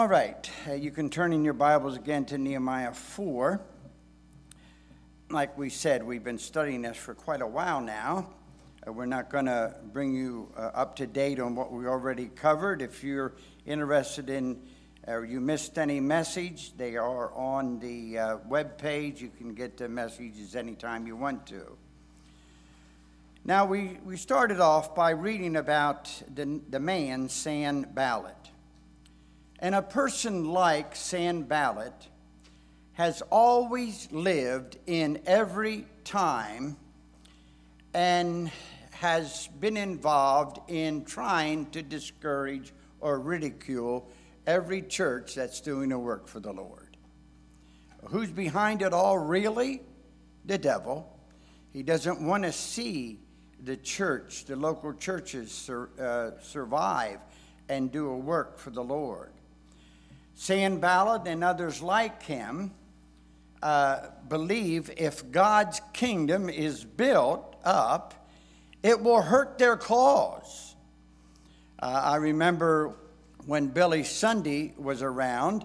All right, you can turn in your Bibles again to Nehemiah 4. Like we said, we've been studying this for quite a while now. We're not going to bring you up to date on what we already covered. If you're interested in or you missed any message, they are on the web page. You can get the messages anytime you want to. Now, we started off by reading about the man, Sanballat. And a person like Sanballat has always lived in every time and has been involved in trying to discourage or ridicule every church that's doing a work for the Lord. Who's behind it all, really? The devil. He doesn't want to see the church, the local churches survive and do a work for the Lord. Sanballat and others like him believe if God's kingdom is built up, it will hurt their cause. I remember when Billy Sunday was around,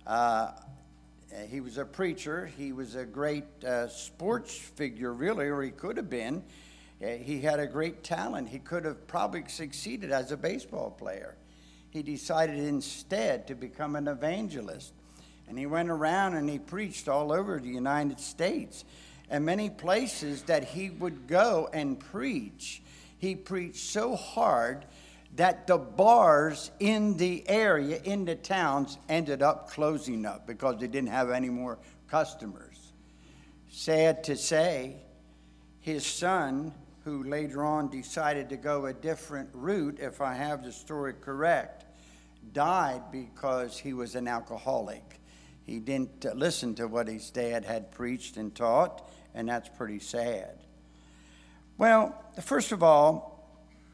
he was a preacher. He was a great sports figure, really, or he could have been. He had a great talent. He could have probably succeeded as a baseball player. He decided instead to become an evangelist. And he went around and he preached all over the United States. And many places that he would go and preach, he preached so hard that the bars in the area, in the towns, ended up closing up because they didn't have any more customers. Sad to say, his son, who later on decided to go a different route, if I have the story correct, died because he was an alcoholic. He didn't listen to what his dad had preached and taught, and that's pretty sad. Well, first of all,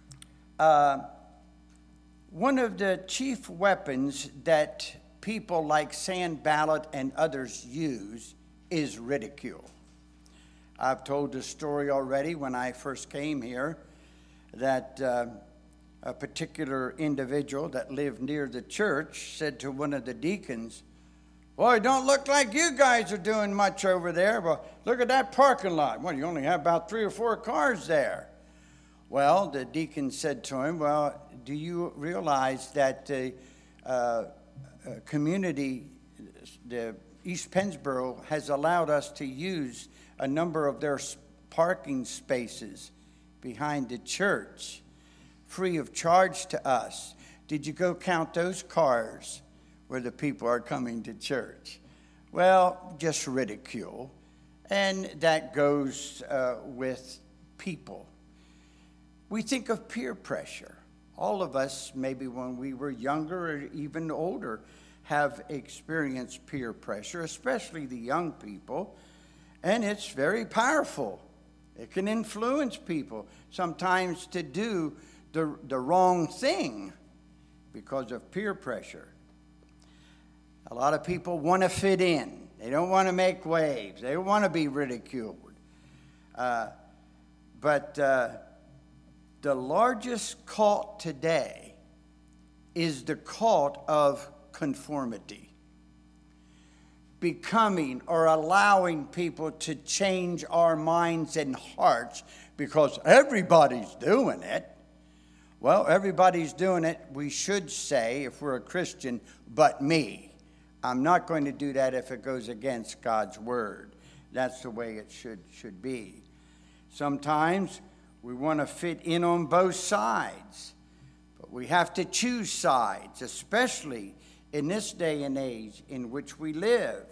one of the chief weapons that people like Sanballat and others use is ridicule. I've told the story already when I first came here that a particular individual that lived near the church said to one of the deacons, "Boy, it don't look like you guys are doing much over there. Well, look at that parking lot. Well, you only have about 3 or 4 cars there." Well, the deacon said to him, "Well, do you realize that the community, the East Pennsboro, has allowed us to use a number of their parking spaces behind the church free of charge to us? Did you go count those cars where the people are coming to church?" Well, just ridicule. And that goes with people. We think of peer pressure. All of us, maybe when we were younger or even older, have experienced peer pressure, especially the young people. And it's very powerful. It can influence people sometimes to do the wrong thing because of peer pressure. A lot of people want to fit in. They don't want to make waves. They don't want to be ridiculed. But the largest cult today is the cult of conformity. Becoming or allowing people to change our minds and hearts because everybody's doing it. Well, everybody's doing it, we should say, if we're a Christian, but me. I'm not going to do that if it goes against God's word. That's the way it should be. Sometimes we want to fit in on both sides, but we have to choose sides, especially in this day and age in which we live.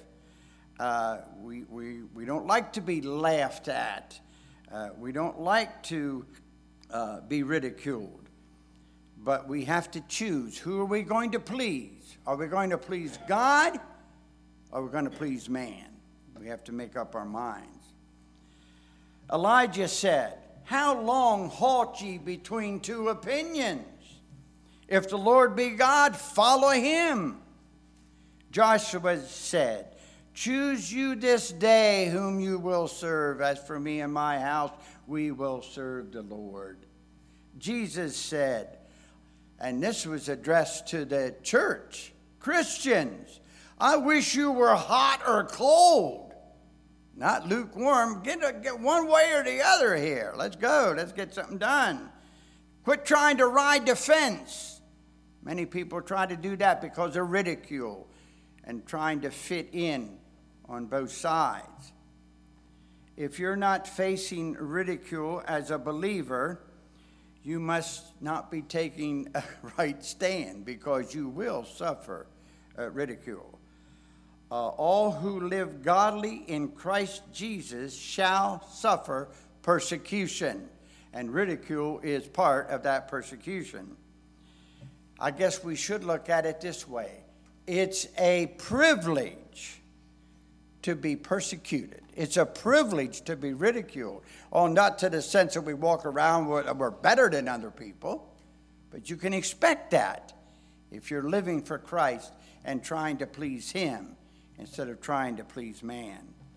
We don't like to be laughed at. We don't like to be ridiculed. But we have to choose. Who are we going to please? Are we going to please God? Or are we going to please man? We have to make up our minds. Elijah said, "How long halt ye between 2 opinions? If the Lord be God, follow him." Joshua said, "Choose you this day whom you will serve. As for me and my house, we will serve the Lord." Jesus said, and this was addressed to the church, Christians, I wish you were hot or cold, not lukewarm. Get one way or the other here. Let's go. Let's get something done. Quit trying to ride the fence. Many people try to do that because of ridicule and trying to fit in on both sides. If you're not facing ridicule as a believer, you must not be taking a right stand, because you will suffer ridicule. All who live godly in Christ Jesus shall suffer persecution, and ridicule is part of that persecution. I guess we should look at it this way. It's a privilege to be persecuted. It's a privilege to be ridiculed. Oh, not to the sense that we walk around we're better than other people, but you can expect that if you're living for Christ and trying to please Him instead of trying to please man.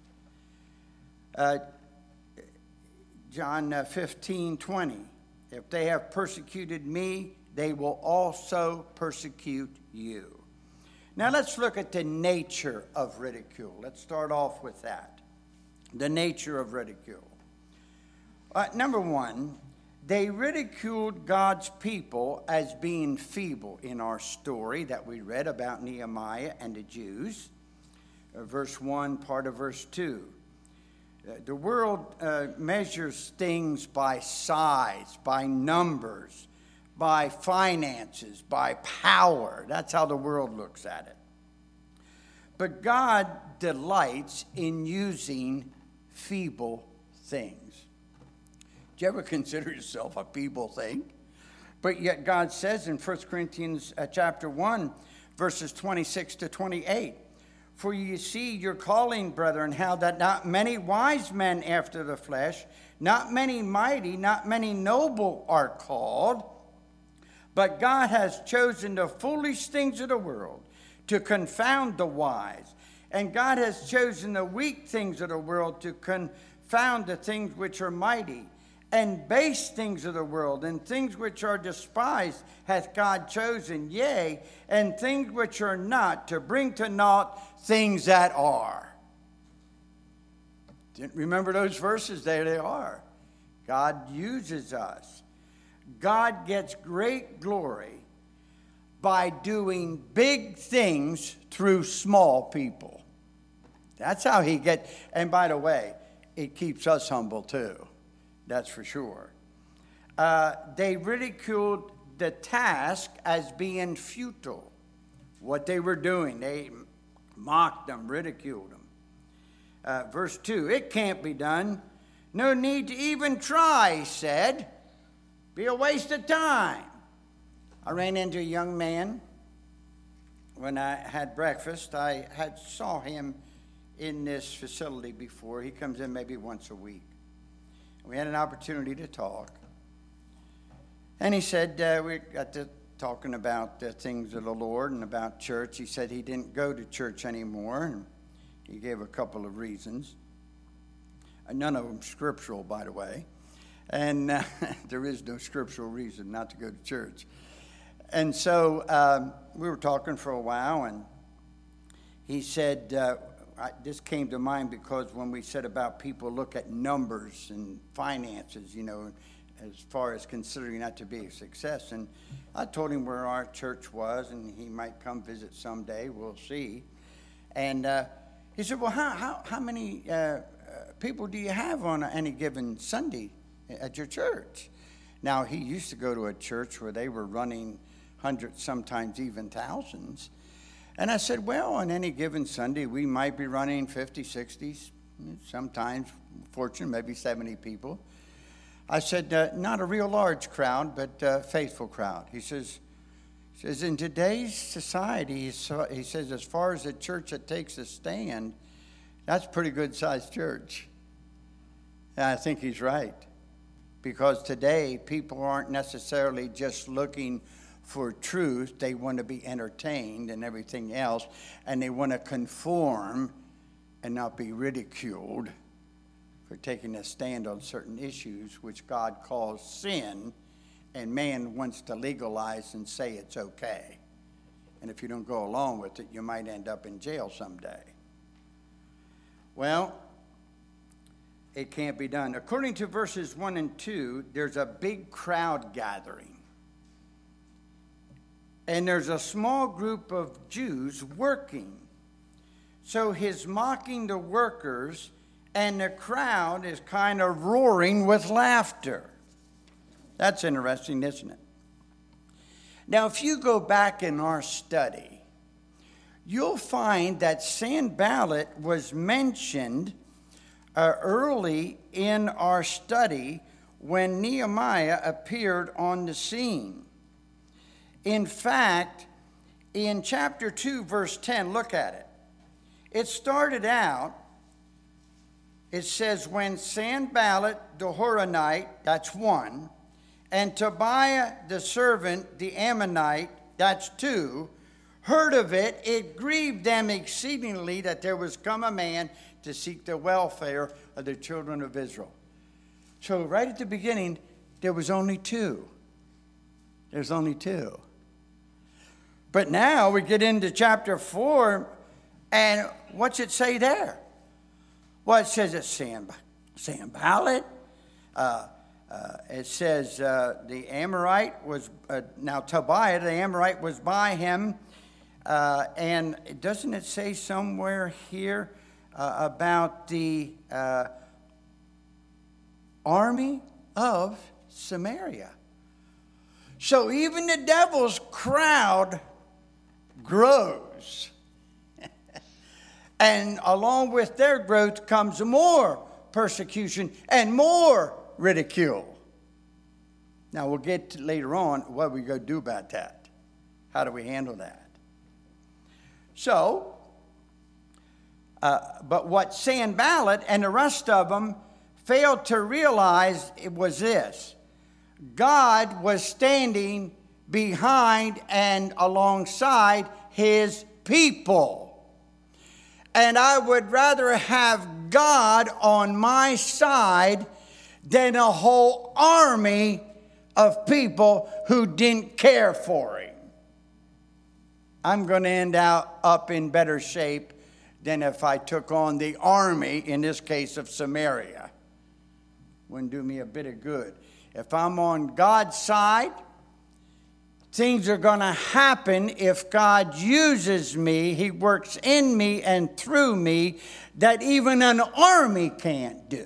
John 15:20. If they have persecuted me, they will also persecute you. Now let's look at the nature of ridicule. Let's start off with that. The nature of ridicule. Number one, they ridiculed God's people as being feeble in our story that we read about Nehemiah and the Jews. Verse 1, part of verse 2. The world measures things by size, by numbers, by finances, by power. That's how the world looks at it. But God delights in using feeble things. Do you ever consider yourself a feeble thing? But yet God says in 1 Corinthians chapter 1, verses 26 to 28, for you see your calling, brethren, how that not many wise men after the flesh, not many mighty, not many noble are called, but God has chosen the foolish things of the world to confound the wise. And God has chosen the weak things of the world to confound the things which are mighty. And base things of the world and things which are despised hath God chosen, yea, and things which are not, to bring to naught things that are. Didn't remember those verses? There they are. God uses us. God gets great glory by doing big things through small people. That's how He gets, and by the way, it keeps us humble too. That's for sure. They ridiculed the task as being futile. What they were doing, they mocked them, ridiculed them. Verse 2, it can't be done. No need to even try, he said. Be a waste of time. I ran into a young man when I had breakfast. I had saw him in this facility before. He comes in maybe once a week. We had an opportunity to talk. And he said, we got to talking about the things of the Lord and about church. He said he didn't go to church anymore, and he gave a couple of reasons. None of them scriptural, by the way. And there is no scriptural reason not to go to church. And so we were talking for a while, and he said, this came to mind because when we said about people look at numbers and finances, you know, as far as considering that to be a success. And I told him where our church was, and he might come visit someday. We'll see. And he said, well, how many people do you have on any given Sunday at your church? Now, he used to go to a church where they were running hundreds, sometimes even thousands. And I said, well, on any given Sunday, we might be running 50, 60, sometimes, fortunate, maybe 70 people. I said, not a real large crowd, but a faithful crowd. He says, in today's society, he says, as far as a church that takes a stand, that's a pretty good-sized church. And I think he's right. Because today, people aren't necessarily just looking for truth. They want to be entertained and everything else. And they want to conform and not be ridiculed for taking a stand on certain issues, which God calls sin, and man wants to legalize and say it's okay. And if you don't go along with it, you might end up in jail someday. Well, it can't be done. According to verses 1 and 2, there's a big crowd gathering. And there's a small group of Jews working. So he's mocking the workers, and the crowd is kind of roaring with laughter. That's interesting, isn't it? Now, if you go back in our study, you'll find that Sanballat was mentioned early in our study when Nehemiah appeared on the scene. In fact, in chapter 2, verse 10, look at it. It started out, it says, when Sanballat the Horonite, that's one, and Tobiah the servant, the Ammonite, that's two, heard of it, it grieved them exceedingly that there was come a man to seek the welfare of the children of Israel. So right at the beginning, there was only two. There's only two. But now we get into chapter 4, and what's it say there? Well, it says it's Sanballat. It says the Amorite was, now Tobiah, the Amorite, was by him. And doesn't it say somewhere here about the army of Samaria? So even the devil's crowd grows. And along with their growth comes more persecution and more ridicule. Now we'll get to later on what we go do about that. How do we handle that? So, but what Sanballat and the rest of them failed to realize it was this. God was standing behind and alongside his people. And I would rather have God on my side than a whole army of people who didn't care for him. I'm going to end up in better shape than if I took on the army, in this case of Samaria. Wouldn't do me a bit of good. If I'm on God's side, things are going to happen if God uses me. He works in me and through me that even an army can't do.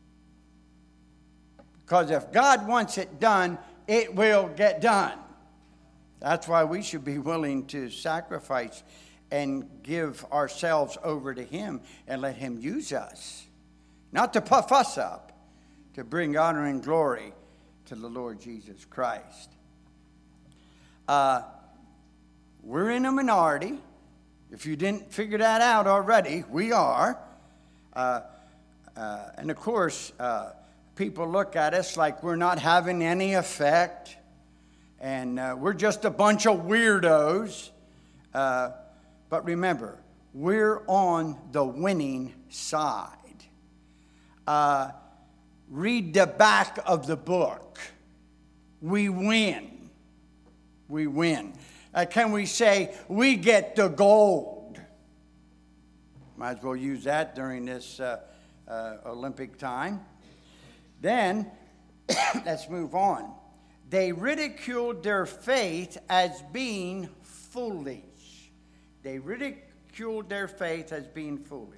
Because if God wants it done, it will get done. That's why we should be willing to sacrifice and give ourselves over to him and let him use us. Not to puff us up, to bring honor and glory to the Lord Jesus Christ. We're in a minority. If you didn't figure that out already, we are. And of course, people look at us like we're not having any effect. And we're just a bunch of weirdos. But remember, we're on the winning side. Read the back of the book. We win. We win. Can we say, we get the gold? Might as well use that during this Olympic time. Then, let's move on. They ridiculed their faith as being foolish. They ridiculed their faith as being foolish.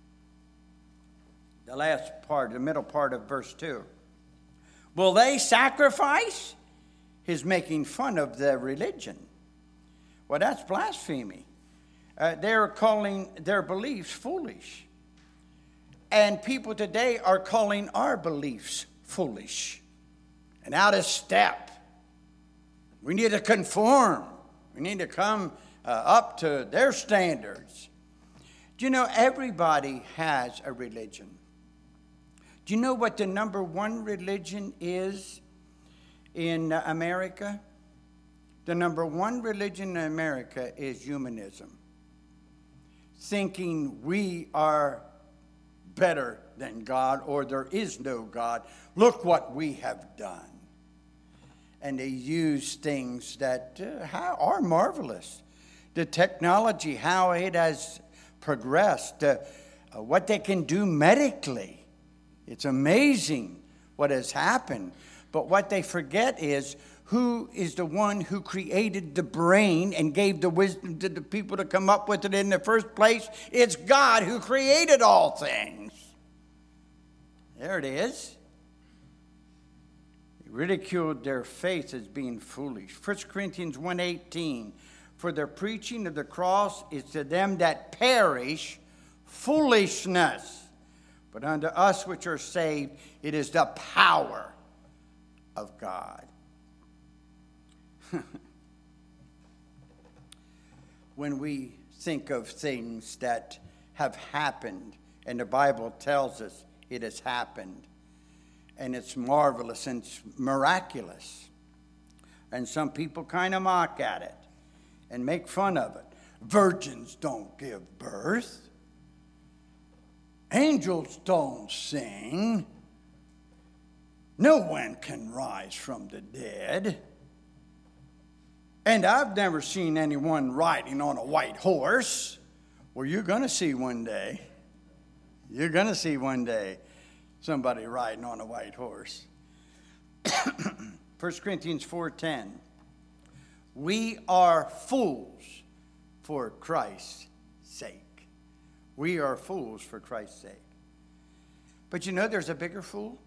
The last part, the middle part of verse 2. Will they sacrifice? He's making fun of their religion. Well, that's blasphemy. They're calling their beliefs foolish. And people today are calling our beliefs foolish and out of step. We need to conform. We need to come up to their standards. Do you know everybody has a religion? Do you know what the number one religion is in America? The number one religion in America is humanism. Thinking we are better than God or there is no God. Look what we have done. And they use things that are marvelous. the technology, how it has progressed, what they can do medically. It's amazing what has happened. But what they forget is who is the one who created the brain and gave the wisdom to the people to come up with it in the first place. It's God who created all things. There it is. He ridiculed their faith as being foolish. 1 Corinthians 1:18, for the preaching of the cross is to them that perish foolishness, but unto us which are saved it is the power of God. When we think of things that have happened, and the Bible tells us it has happened, and it's marvelous and it's miraculous, and some people kind of mock at it and make fun of it. Virgins don't give birth. Angels don't sing. No one can rise from the dead. And I've never seen anyone riding on a white horse. Well, you're going to see one day. You're going to see one day somebody riding on a white horse. 1 Corinthians 4:10. We are fools for Christ's sake. We are fools for Christ's sake. But you know there's a bigger fool?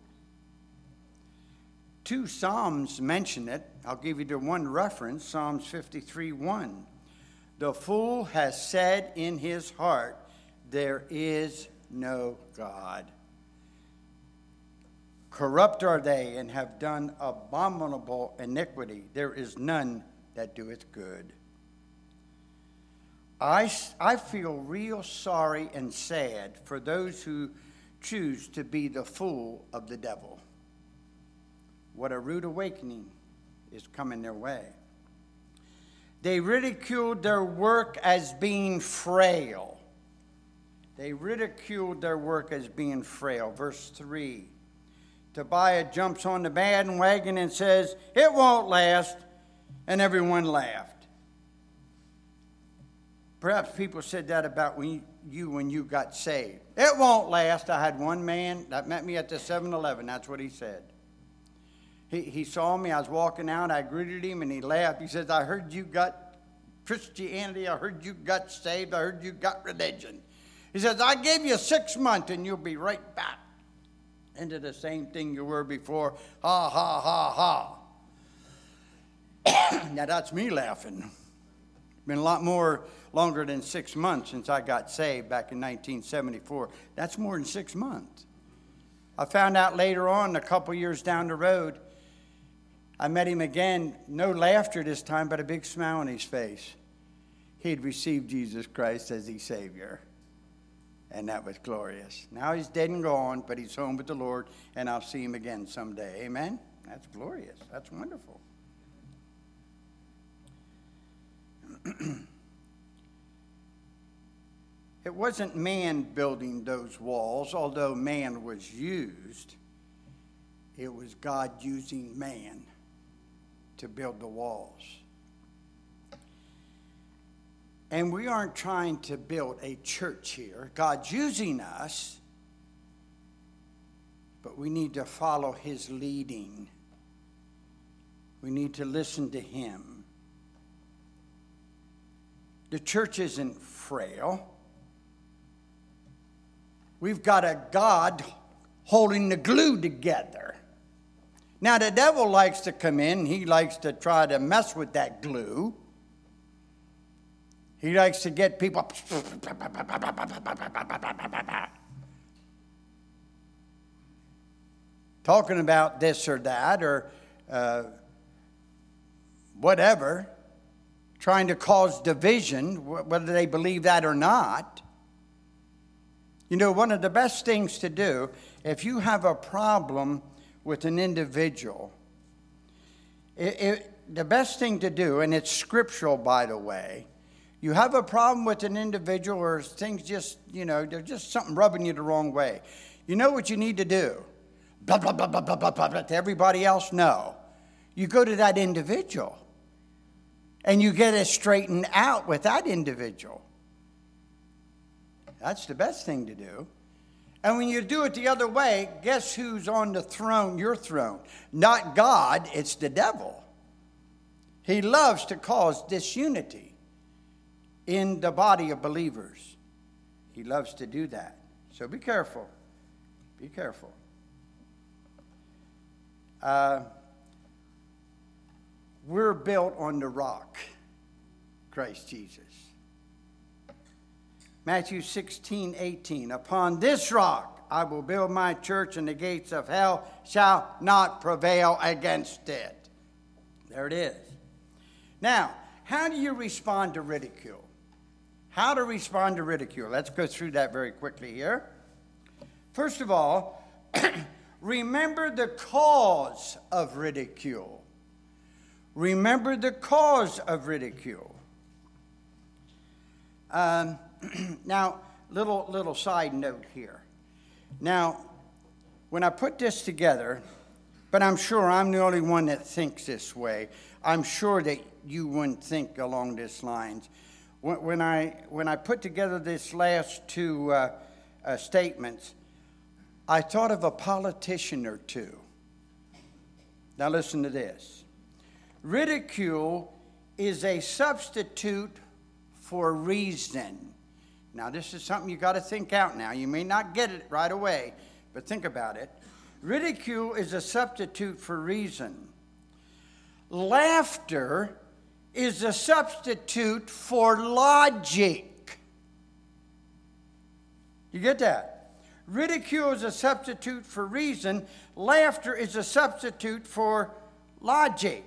2 Psalms mention it. I'll give you the one reference, Psalms 53:1. The fool has said in his heart, there is no God. Corrupt are they, and have done abominable iniquity. There is none that doeth good. I feel real sorry and sad for those who choose to be the fool of the devil. What a rude awakening is coming their way. They ridiculed their work as being frail. They ridiculed their work as being frail. Verse 3. Tobiah jumps on the bandwagon and says, it won't last, and everyone laughed. Perhaps people said that about when you got saved. It won't last. I had one man that met me at the 7-Eleven. That's what he said. He saw me. I was walking out. I greeted him, and he laughed. He says, I heard you got Christianity. I heard you got saved. I heard you got religion. He says, I gave you 6 months, and you'll be right back into the same thing you were before. Ha, ha, ha, ha. Now, that's me laughing. Been a lot longer than 6 months since I got saved back in 1974. That's more than 6 months. I found out later on, a couple years down the road, I met him again, no laughter this time, but a big smile on his face. He'd received Jesus Christ as his Savior, and that was glorious. Now he's dead and gone, but he's home with the Lord, and I'll see him again someday. Amen? That's glorious. That's wonderful. It wasn't man building those walls, although man was used. It was God using man to build the walls. And we aren't trying to build a church here. God's using us, but we need to follow his leading. We need to listen to him. The church isn't frail. We've got a God holding the glue together. Now, the devil likes to come in. He likes to try to mess with that glue. He likes to get people talking about this or that or whatever, trying to cause division, whether they believe that or not. You know, one of the best things to do, if you have a problem with an individual, the best thing to do, and it's scriptural, by the way, you have a problem with an individual or things just, there's just something rubbing you the wrong way. You know what you need to do? Blah, blah, blah, blah, blah, blah, blah, to everybody else? No. You go to that individual and you get it straightened out with that individual. That's the best thing to do. And when you do it the other way, guess who's on the throne? Your throne. Not God, it's the devil. He loves to cause disunity in the body of believers. He loves to do that. So be careful. Be careful. We're built on the rock, Christ Jesus. Matthew 16:18. Upon this rock I will build my church, and the gates of hell shall not prevail against it. There it is. Now, how do you respond to ridicule? How to respond to ridicule? Let's go through that very quickly here. First of all, remember the cause of ridicule. Remember the cause of ridicule. Now, little side note here. Now, when I put this together, but I'm sure I'm the only one that thinks this way. I'm sure that you wouldn't think along these lines. When I put together this last two statements, I thought of a politician or two. Now listen to this. Ridicule is a substitute for reason. Now this is something you got to think out now. You may not get it right away, but think about it. Ridicule is a substitute for reason. Laughter is a substitute for logic. You get that? Ridicule is a substitute for reason. Laughter is a substitute for logic.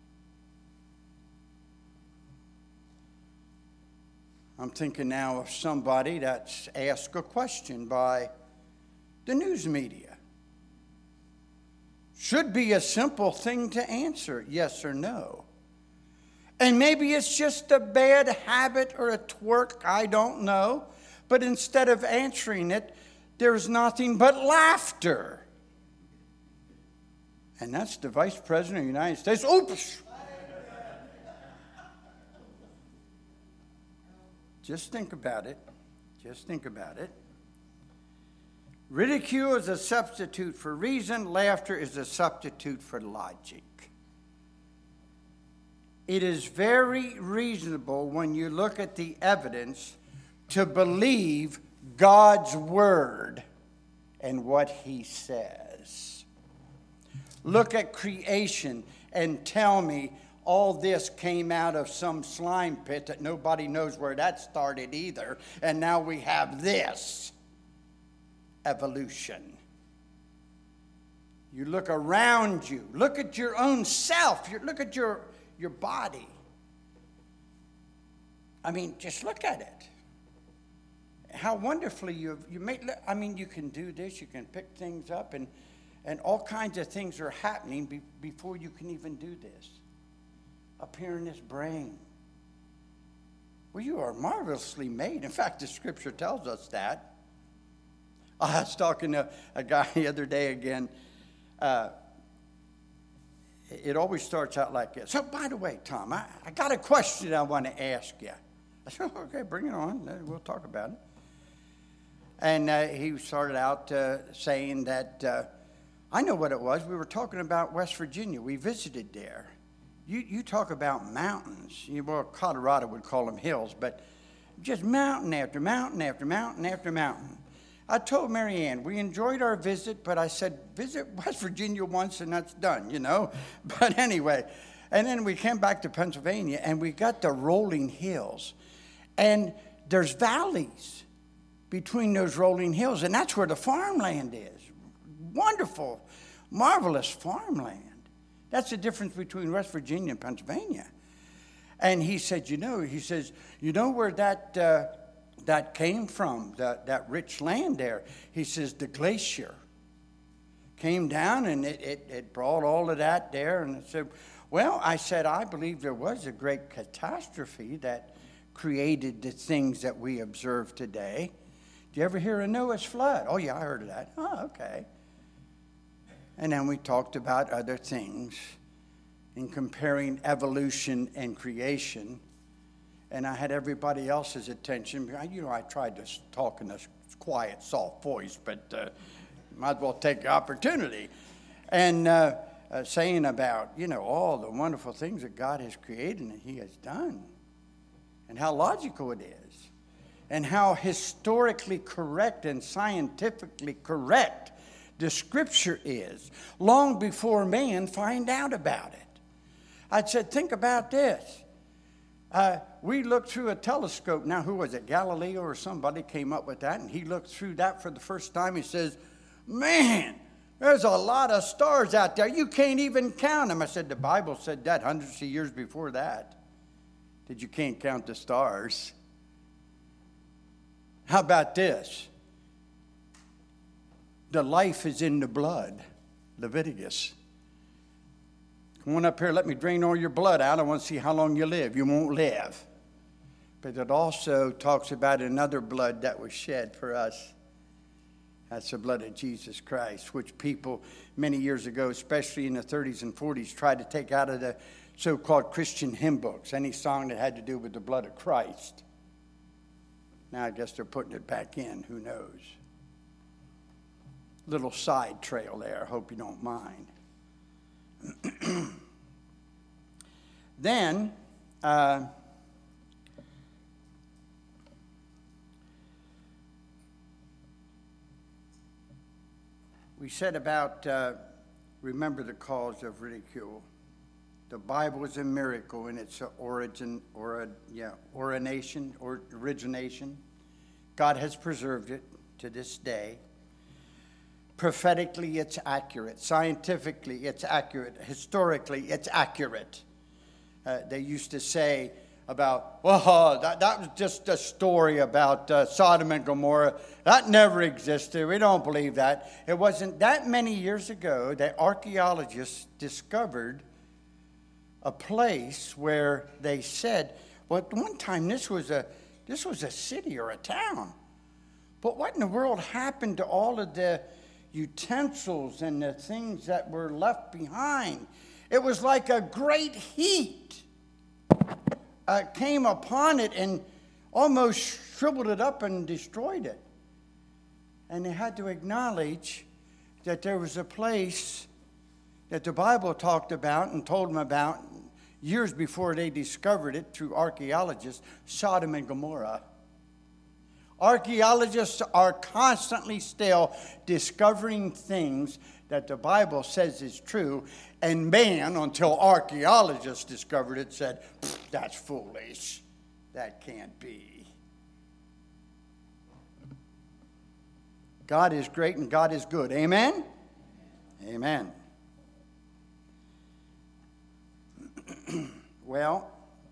I'm thinking now of somebody that's asked a question by the news media. Should be a simple thing to answer, yes or no. And maybe it's just a bad habit or a twerk, I don't know. But instead of answering it, there's nothing but laughter. And that's the Vice President of the United States. Oops! Just think about it. Just think about it. Ridicule is a substitute for reason. Laughter is a substitute for logic. It is very reasonable when you look at the evidence to believe God's word and what he says. Look at creation and tell me all this came out of some slime pit that nobody knows where that started either. And now we have this. Evolution. You look around you. Look at your own self. Look at your body. I mean, just look at it. How wonderfully you made. I mean, you can do this. You can pick things up, and all kinds of things are happening before you can even do this. Up here in this brain. Well, you are marvelously made. In fact, the scripture tells us that. I was talking to a guy the other day again. It always starts out like this. So, by the way, Tom, I got a question I want to ask you. I said, okay, bring it on. We'll talk about it. And he started out saying that, I know what it was. We were talking about West Virginia. We visited there. You talk about mountains. Well, Colorado would call them hills, but just mountain after mountain after mountain after mountain. I told Mary Ann, we enjoyed our visit, but I said, visit West Virginia once and that's done, you know. But anyway, and then we came back to Pennsylvania and we got the rolling hills. And there's valleys between those rolling hills, and that's where the farmland is. Wonderful, marvelous farmland. That's the difference between West Virginia and Pennsylvania. And he said, you know where that came from, that rich land there? He says, the glacier came down and it brought all of that there. And I said, well, I believe there was a great catastrophe that created the things that we observe today. Did you ever hear of Noah's flood? Oh, yeah, I heard of that. Oh, okay. And then we talked about other things in comparing evolution and creation. And I had everybody else's attention. I tried to talk in a quiet, soft voice, but might as well take the opportunity. And saying about, all the wonderful things that God has created and He has done. And how logical it is. And how historically correct and scientifically correct the Scripture is. Long before man find out about it. I said, think about this. We looked through a telescope. Now, who was it? Galileo or somebody came up with that. And he looked through that for the first time. He says, man, there's a lot of stars out there. You can't even count them. I said, the Bible said that hundreds of years before that. That you can't count the stars. How about this? The life is in the blood. Leviticus. Come on up here, let me drain all your blood out. I want to see how long you live. You won't live. But it also talks about another blood that was shed for us. That's the blood of Jesus Christ, which people many years ago, especially in the 30s and 40s, tried to take out of the so-called Christian hymn books, any song that had to do with the blood of Christ. Now I guess they're putting it back in. Who knows? Little side trail there. I hope you don't mind. Then, we said about, remember the cause of ridicule. The Bible is a miracle in its origination. God has preserved it to this day. Prophetically, it's accurate. Scientifically, it's accurate. Historically, it's accurate. They used to say about, that was just a story about Sodom and Gomorrah. That never existed. We don't believe that. It wasn't that many years ago that archaeologists discovered a place where they said, well, at one time this was a city or a town. But what in the world happened to all of the utensils and the things that were left behind? It was like a great heat came upon it and almost shriveled it up and destroyed it. And they had to acknowledge that there was a place that the Bible talked about and told them about years before they discovered it through archaeologists, Sodom and Gomorrah. Archaeologists are constantly still discovering things that the Bible says is true, and man, until archaeologists discovered it, said, that's foolish. That can't be. God is great and God is good. Amen? Amen. Well,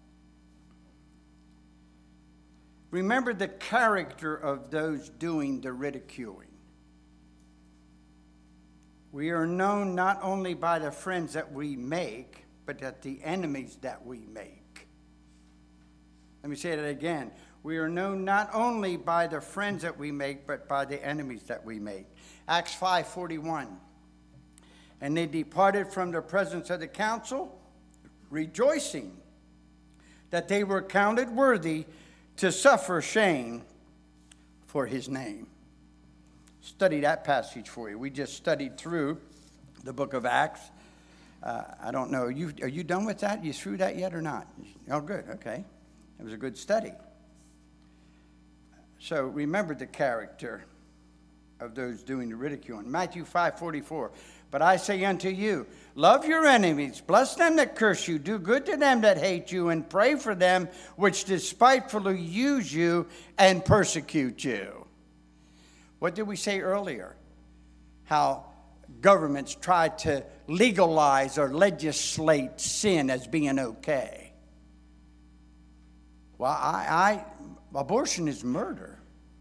remember the character of those doing the ridiculing. We are known not only by the friends that we make, but at the enemies that we make. Let me say that again. We are known not only by the friends that we make, but by the enemies that we make. Acts 5:41. And they departed from the presence of the council, rejoicing that they were counted worthy to suffer shame for his name. Study that passage for you. We just studied through the book of Acts. I don't know, are you done with that? You through that yet or not? Oh, good, okay. It was a good study. So remember the character of those doing the ridiculing. Matthew 5:44. But I say unto you, love your enemies, bless them that curse you, do good to them that hate you, and pray for them which despitefully use you and persecute you. What did we say earlier? How governments try to legalize or legislate sin as being okay. Well, abortion is murder.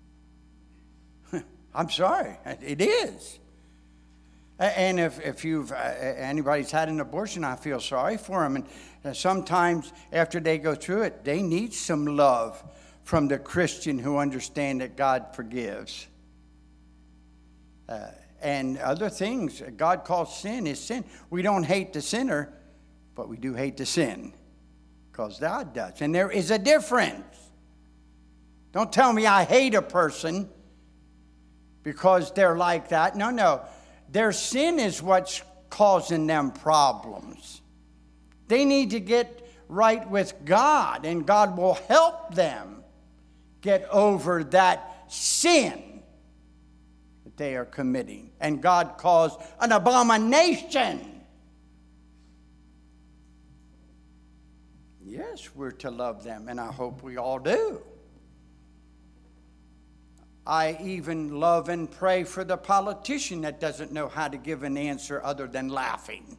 I'm sorry, it is. And if anybody's had an abortion, I feel sorry for them. And sometimes after they go through it, they need some love from the Christian who understand that God forgives. And other things God calls sin is sin. We don't hate the sinner, But we do hate the sin, because God does. And there is a difference. Don't tell me I hate a person because they're like that. No. Their sin is what's causing them problems. They need to get right with God, and God will help them get over that sin that they are committing. And God calls an abomination. Yes, we're to love them, and I hope we all do. I even love and pray for the politician that doesn't know how to give an answer other than laughing.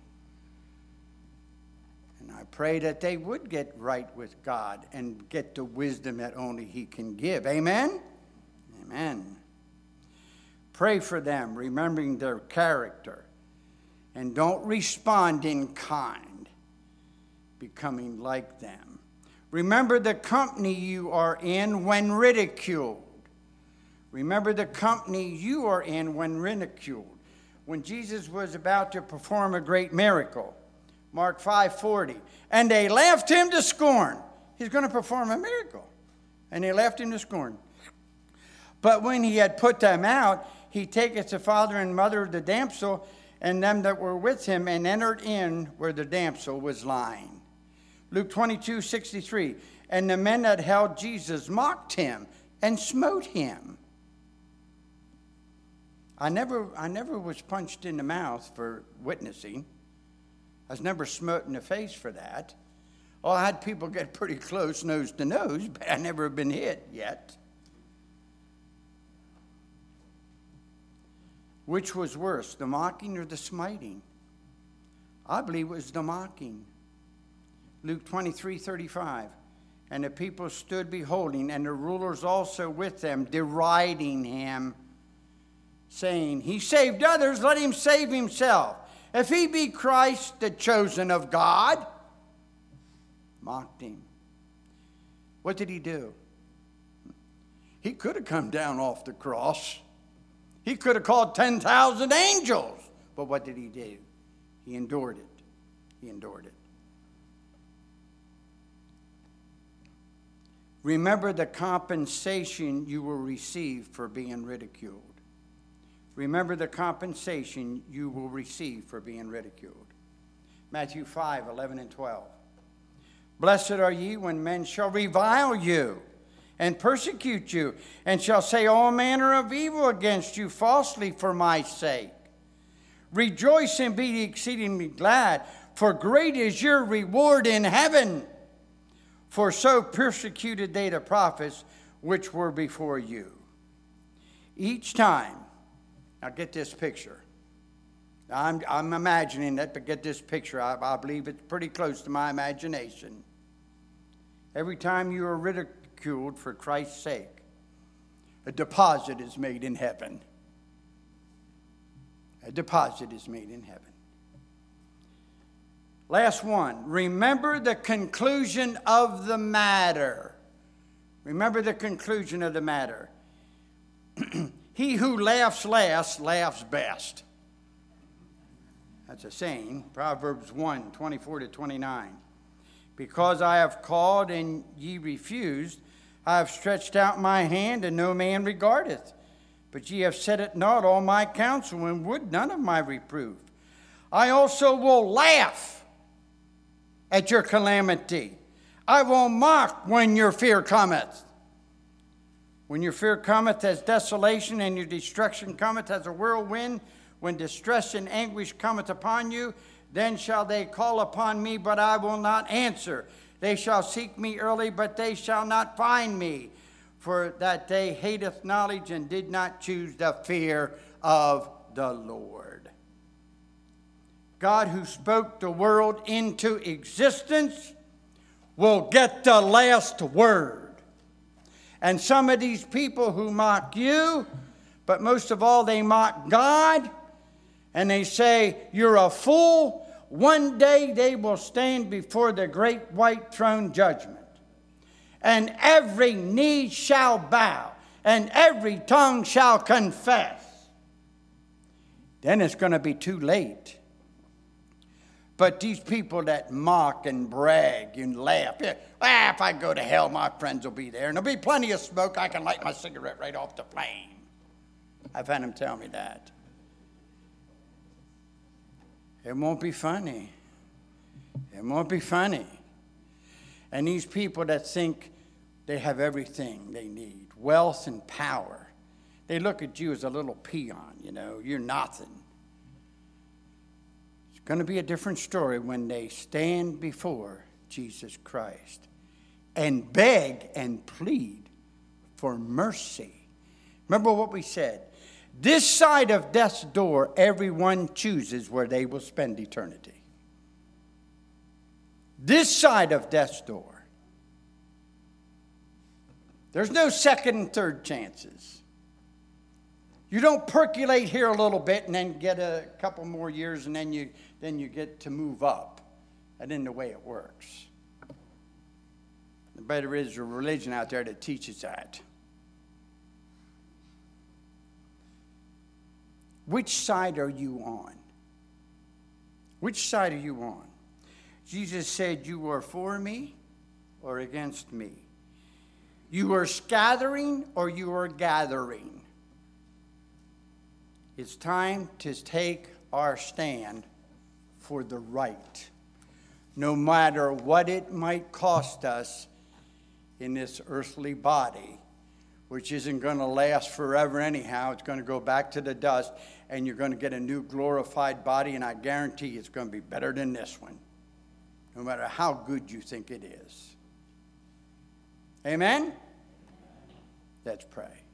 And I pray that they would get right with God and get the wisdom that only He can give. Amen? Amen. Pray for them, remembering their character. And don't respond in kind, becoming like them. Remember the company you are in when ridiculed. Remember the company you are in when ridiculed. When Jesus was about to perform a great miracle, Mark 5:40, and they laughed him to scorn. He's going to perform a miracle. And they laughed him to scorn. But when he had put them out, he taketh the father and mother of the damsel and them that were with him, and entered in where the damsel was lying. Luke 22:63, and the men that held Jesus mocked him and smote him. I never was punched in the mouth for witnessing. I was never smote in the face for that. Oh, I had people get pretty close, nose to nose, but I never been hit yet. Which was worse, the mocking or the smiting? I believe it was the mocking. Luke 23:35, and the people stood beholding, and the rulers also with them, deriding him, saying, he saved others, let him save himself. If he be Christ, the chosen of God. Mocked him. What did he do? He could have come down off the cross. He could have called 10,000 angels. But what did he do? He endured it. He endured it. Remember the compensation you will receive for being ridiculed. Remember the compensation you will receive for being ridiculed. Matthew 5:11 and 12. Blessed are ye when men shall revile you and persecute you, and shall say all manner of evil against you falsely for my sake. Rejoice and be exceedingly glad, for great is your reward in heaven. For so persecuted they the prophets which were before you. Each time, now get this picture. I'm imagining it, but get this picture. I believe it's pretty close to my imagination. Every time you are ridiculed for Christ's sake, a deposit is made in heaven. A deposit is made in heaven. Last one. Remember the conclusion of the matter. Remember the conclusion of the matter. He who laughs last laughs best. That's a saying. Proverbs 1:24-29. Because I have called and ye refused, I have stretched out my hand and no man regardeth. But ye have set at naught all my counsel and would none of my reproof. I also will laugh at your calamity. I will mock when your fear cometh. When your fear cometh as desolation, and your destruction cometh as a whirlwind, when distress and anguish cometh upon you, then shall they call upon me, but I will not answer. They shall seek me early, but they shall not find me. For that they hateth knowledge, and did not choose the fear of the Lord. God, who spoke the world into existence, will get the last word. And some of these people who mock you, but most of all they mock God, and they say, you're a fool, one day they will stand before the great white throne judgment. And every knee shall bow, and every tongue shall confess. Then it's going to be too late. But these people that mock and brag and laugh, if I go to hell, my friends will be there. And there'll be plenty of smoke. I can light my cigarette right off the flame. I've had them tell me that. It won't be funny. It won't be funny. And these people that think they have everything they need, wealth and power, they look at you as a little peon, you're nothing. It's going to be a different story when they stand before Jesus Christ and beg and plead for mercy. Remember what we said. This side of death's door, everyone chooses where they will spend eternity. This side of death's door. There's no second and third chances. You don't percolate here a little bit and then get a couple more years and then you get to move up. That isn't the way it works. But there is a religion out there that teaches that. Which side are you on? Which side are you on? Jesus said, you are for me or against me? You are scattering or you are gathering? It's time to take our stand for the right, no matter what it might cost us in this earthly body, which isn't going to last forever anyhow. It's going to go back to the dust, and you're going to get a new glorified body, and I guarantee it's going to be better than this one, no matter how good you think it is. Amen? Let's pray.